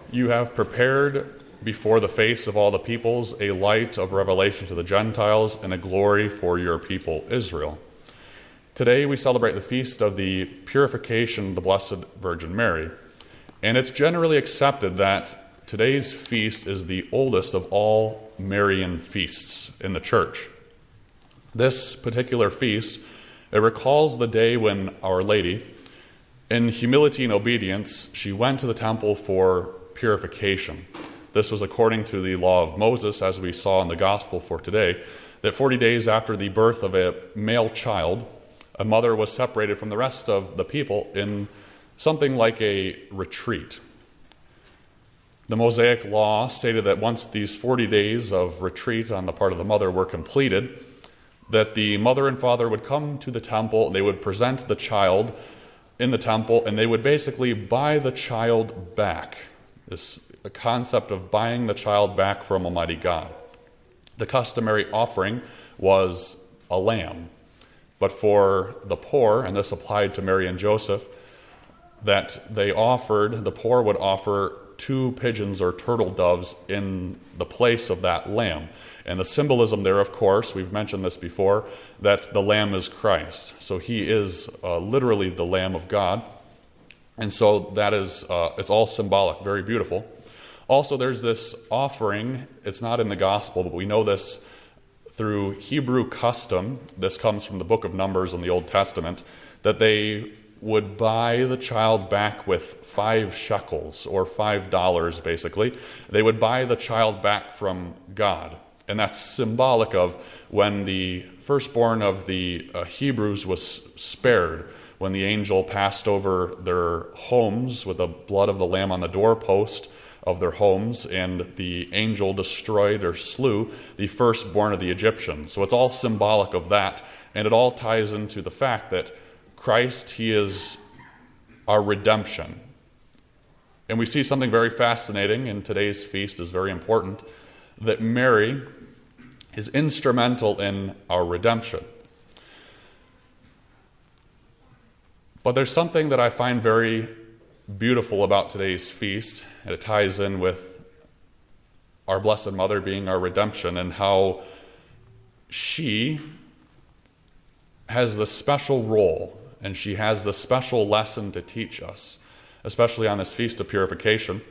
You have prepared before the face of all the peoples a light of revelation to the Gentiles and a glory for your people Israel. Today we celebrate the feast of the purification of the Blessed Virgin Mary, and it's generally accepted that today's feast is the oldest of all Marian feasts in the Church. This particular feast, it recalls the day when Our Lady, in humility and obedience, she went to the temple for purification. This was according to the law of Moses, as we saw in the gospel for today, that 40 days after the birth of a male child, a mother was separated from the rest of the people in something like a retreat. The Mosaic law stated that once these 40 days of retreat on the part of the mother were completed, that the mother and father would come to the temple, and they would present the child in the temple, and they would basically buy the child back. This the concept of buying the child back from Almighty God. The customary offering was a lamb, but for the poor, and this applied to Mary and Joseph, that the poor would offer 2 pigeons or turtle doves in the place of that lamb. And the symbolism there, of course, we've mentioned this before, that the lamb is Christ. So he is literally the Lamb of God. And so that is, it's all symbolic, very beautiful. Also, there's this offering. It's not in the gospel, but we know this through Hebrew custom. This comes from the book of Numbers in the Old Testament, that they would buy the child back with 5 shekels, or $5 basically. They would buy the child back from God. And that's symbolic of when the firstborn of the Hebrews was spared, when the angel passed over their homes with the blood of the lamb on the doorpost of their homes, and the angel destroyed or slew the firstborn of the Egyptians. So it's all symbolic of that, and it all ties into the fact that Christ, he is our redemption. And we see something very fascinating in today's feast, is very important, that Mary is instrumental in our redemption. But there's something that I find very beautiful about today's feast, and it ties in with our Blessed Mother being our redemption, and how she has this special role, and she has this special lesson to teach us, especially on this Feast of Purification.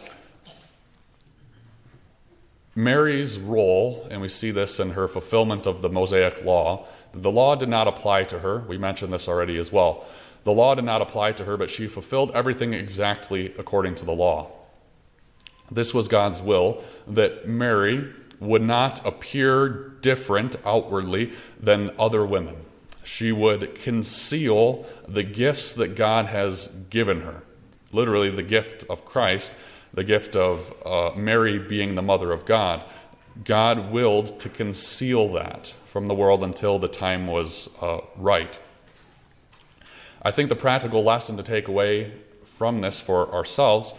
Mary's role, and we see this in her fulfillment of the Mosaic law, the law did not apply to her. We mentioned this already as well. The law did not apply to her, but she fulfilled everything exactly according to the law. This was God's will, that Mary would not appear different outwardly than other women. She would conceal the gifts that God has given her. Literally the gift of Christ, the gift of Mary being the mother of God. God willed to conceal that from the world until the time was right. I think the practical lesson to take away from this for ourselves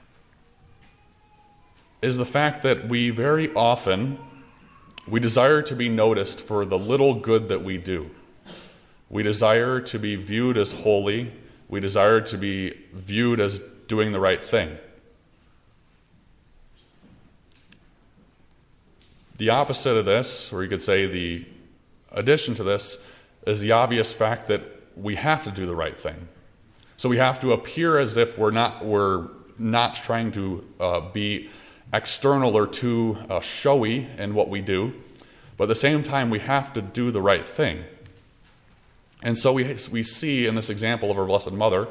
is the fact that we very often, we desire to be noticed for the little good that we do. We desire to be viewed as holy. We desire to be viewed as doing the right thing. The opposite of this, or you could say the addition to this, is the obvious fact that we have to do the right thing. So we have to appear as if we're not trying to be external or too showy in what we do, but at the same time we have to do the right thing. And so we see in this example of our Blessed Mother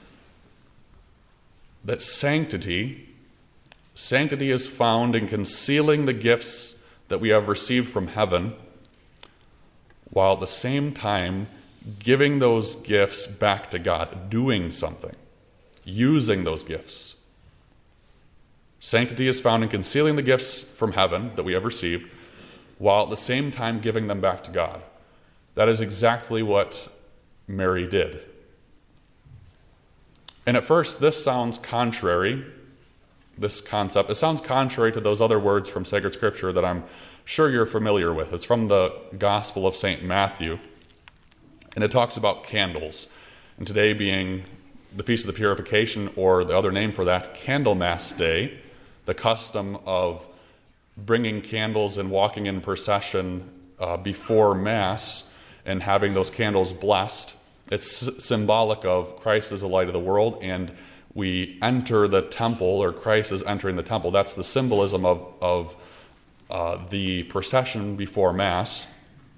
that sanctity is found in concealing the gifts that we have received from heaven, while at the same time giving those gifts back to God, doing something, using those gifts. Sanctity is found in concealing the gifts from heaven that we have received, while at the same time giving them back to God. That is exactly what Mary did. And at first, this sounds contrary, this concept. It sounds contrary to those other words from Sacred Scripture that I'm sure you're familiar with. It's from the Gospel of St. Matthew, and it talks about candles. And today being the Feast of the Purification, or the other name for that, Candlemas Day, the custom of bringing candles and walking in procession before Mass and having those candles blessed. It's symbolic of Christ as the light of the world, and we enter the temple, or Christ is entering the temple. That's the symbolism of the procession before Mass.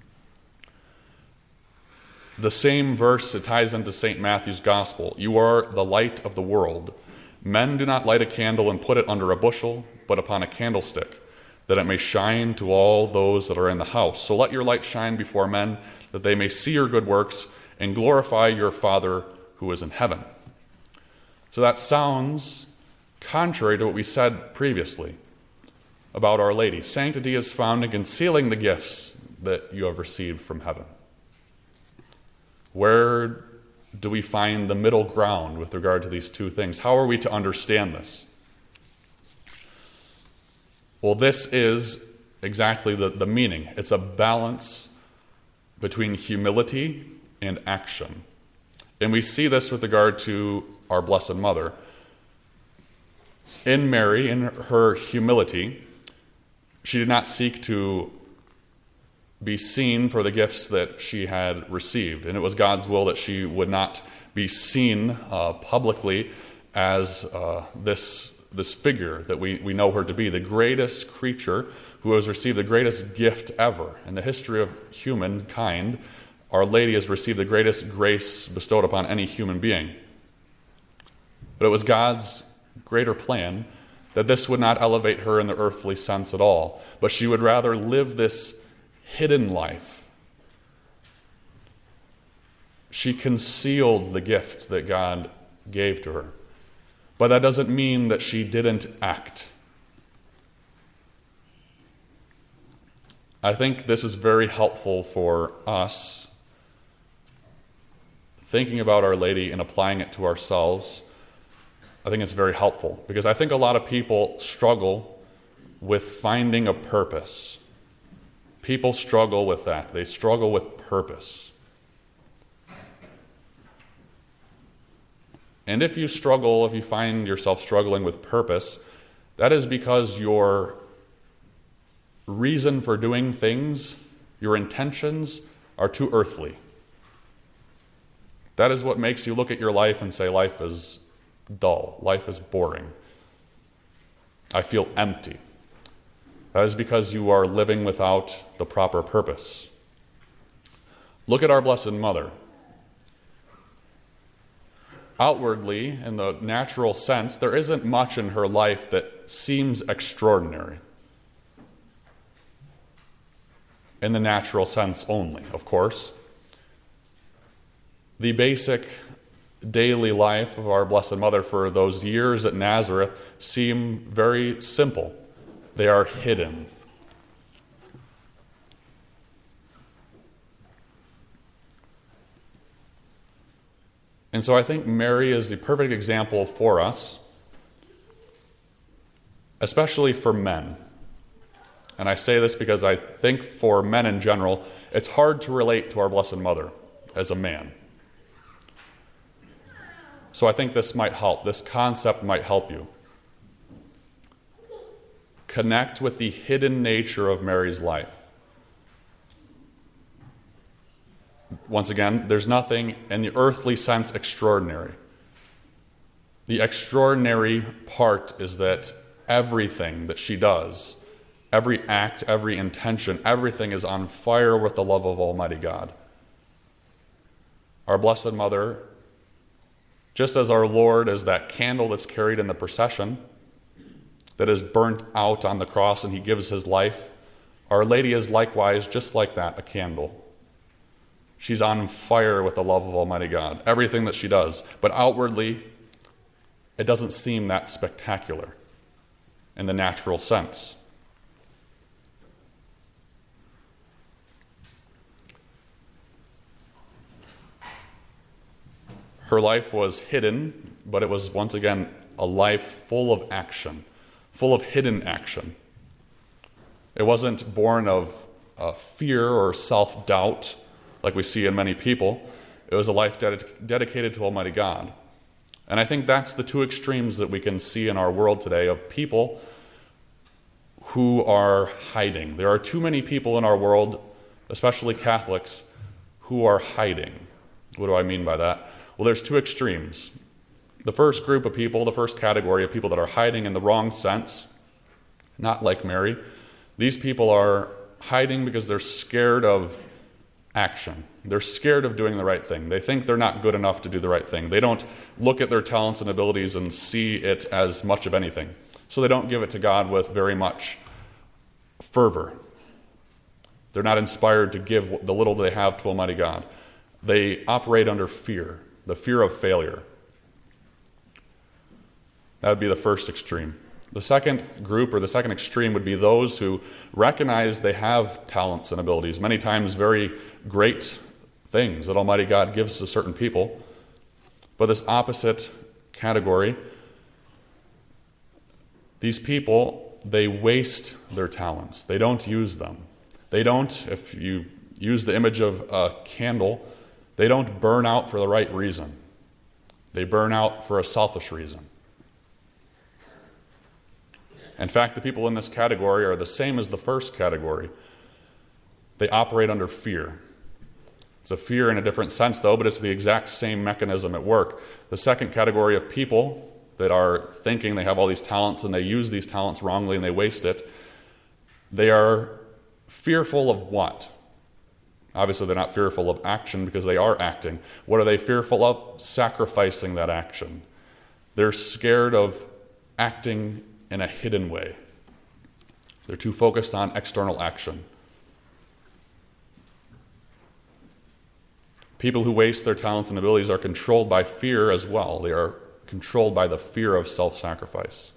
The same verse, it ties into St. Matthew's Gospel. You are the light of the world. Men do not light a candle and put it under a bushel, but upon a candlestick, that it may shine to all those that are in the house. So let your light shine before men, that they may see your good works and glorify your Father who is in heaven. So that sounds contrary to what we said previously about Our Lady. Sanctity is found in concealing the gifts that you have received from heaven. Where do we find the middle ground with regard to these two things? How are we to understand this? Well, this is exactly the meaning. It's a balance between humility and action. And we see this with regard to our Blessed Mother. In Mary, in her humility, she did not seek to be seen for the gifts that she had received. And it was God's will that she would not be seen publicly as this figure that we know her to be, the greatest creature who has received the greatest gift ever. In the history of humankind, Our Lady has received the greatest grace bestowed upon any human being. But it was God's greater plan that this would not elevate her in the earthly sense at all, but she would rather live this hidden life. She concealed the gift that God gave to her. But that doesn't mean that she didn't act. I think this is very helpful for us, thinking about Our Lady and applying it to ourselves. I think it's very helpful because I think a lot of people struggle with finding a purpose. People struggle with that. They struggle with purpose. And if you find yourself struggling with purpose, that is because your reason for doing things, your intentions, are too earthly. That is what makes you look at your life and say, life is dull, life is boring. I feel empty. That is because you are living without the proper purpose. Look at our Blessed Mother. Outwardly, in the natural sense, there isn't much in her life that seems extraordinary. In the natural sense only, of course. The basic daily life of our Blessed Mother for those years at Nazareth seem very simple. They are hidden. And so I think Mary is the perfect example for us, especially for men. And I say this because I think for men in general, it's hard to relate to our Blessed Mother as a man. So I think this might help. This concept might help you. Connect with the hidden nature of Mary's life. Once again, there's nothing in the earthly sense extraordinary. The extraordinary part is that everything that she does, every act, every intention, everything is on fire with the love of Almighty God. Our Blessed Mother, just as our Lord is that candle that's carried in the procession, that is burnt out on the cross and he gives his life, Our Lady is likewise, just like that, a candle. She's on fire with the love of Almighty God, everything that she does. But outwardly, it doesn't seem that spectacular in the natural sense. Her life was hidden, but it was once again a life full of action, full of hidden action. It wasn't born of fear or self-doubt like we see in many people. It was a life dedicated to Almighty God. And I think that's the two extremes that we can see in our world today of people who are hiding. There are too many people in our world, especially Catholics, who are hiding. What do I mean by that? Well, there's two extremes. The first group of people, the first category of people that are hiding in the wrong sense, not like Mary, these people are hiding because they're scared of action. They're scared of doing the right thing. They think they're not good enough to do the right thing. They don't look at their talents and abilities and see it as much of anything. So they don't give it to God with very much fervor. They're not inspired to give the little they have to Almighty God. They operate under fear, the fear of failure. That would be the first extreme. The second group, or the second extreme, would be those who recognize they have talents and abilities, many times very great things that Almighty God gives to certain people. But this opposite category, these people, they waste their talents. They don't use them. They don't, if you use the image of a candle, they don't burn out for the right reason. They burn out for a selfish reason. In fact, the people in this category are the same as the first category. They operate under fear. It's a fear in a different sense, though, but it's the exact same mechanism at work. The second category of people that are thinking they have all these talents and they use these talents wrongly and they waste it, they are fearful of what? Obviously, they're not fearful of action because they are acting. What are they fearful of? Sacrificing that action. They're scared of acting in a hidden way. They're too focused on external action. People who waste their talents and abilities are controlled by fear as well. They are controlled by the fear of self-sacrifice.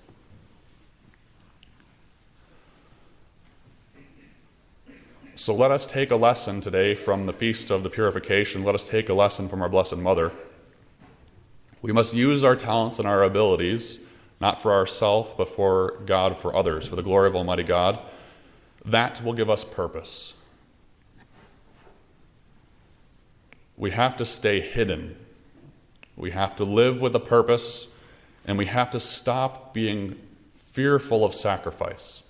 So let us take a lesson today from the Feast of the Purification. Let us take a lesson from our Blessed Mother. We must use our talents and our abilities, not for ourselves, but for God, for others, for the glory of Almighty God. That will give us purpose. We have to stay hidden. We have to live with a purpose, and we have to stop being fearful of sacrifice.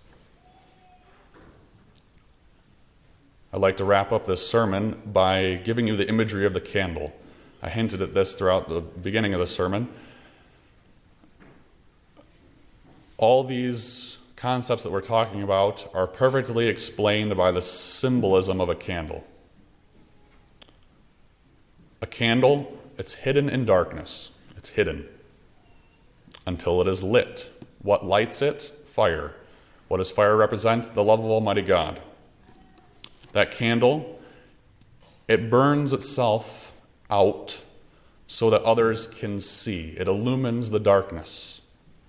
I'd like to wrap up this sermon by giving you the imagery of the candle. I hinted at this throughout the beginning of the sermon. All these concepts that we're talking about are perfectly explained by the symbolism of a candle. A candle, it's hidden in darkness. It's hidden until it is lit. What lights it? Fire. What does fire represent? The love of Almighty God. That candle, it burns itself out so that others can see. It illumines the darkness.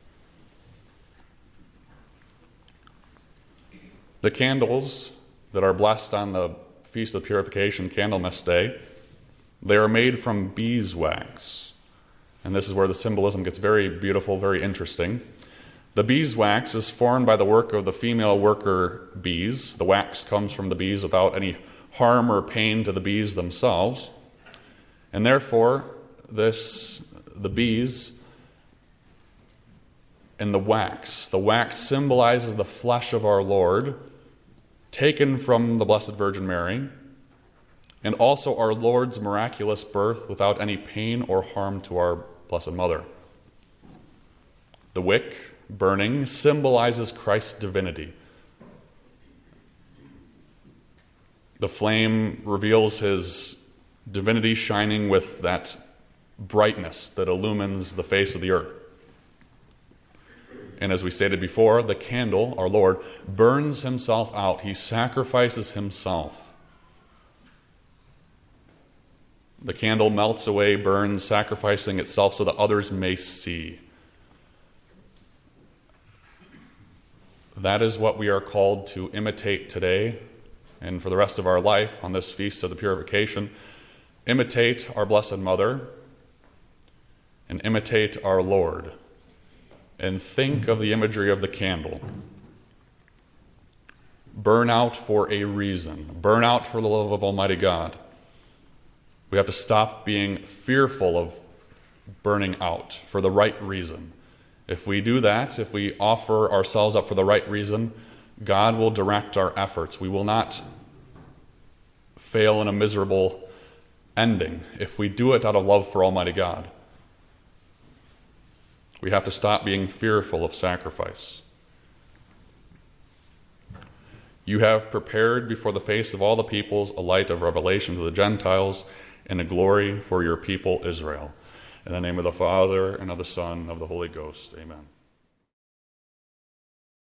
The candles that are blessed on the Feast of Purification, Candlemas Day, they are made from beeswax. And this is where the symbolism gets very beautiful, very interesting. The beeswax is formed by the work of the female worker bees. The wax comes from the bees without any harm or pain to the bees themselves. And therefore, the bees and the wax symbolizes the flesh of our Lord, taken from the Blessed Virgin Mary, and also our Lord's miraculous birth without any pain or harm to our Blessed Mother. The wick, burning, symbolizes Christ's divinity. The flame reveals his divinity shining with that brightness that illumines the face of the earth. And as we stated before, the candle, our Lord, burns himself out. He sacrifices himself. The candle melts away, burns, sacrificing itself so that others may see. That is what we are called to imitate today and for the rest of our life on this Feast of the Purification. Imitate our Blessed Mother and imitate our Lord. And think of the imagery of the candle. Burn out for a reason. Burn out for the love of Almighty God. We have to stop being fearful of burning out for the right reason. If we do that, if we offer ourselves up for the right reason, God will direct our efforts. We will not fail in a miserable ending if we do it out of love for Almighty God. We have to stop being fearful of sacrifice. You have prepared before the face of all the peoples a light of revelation to the Gentiles and a glory for your people Israel. In the name of the Father, and of the Son, and of the Holy Ghost. Amen.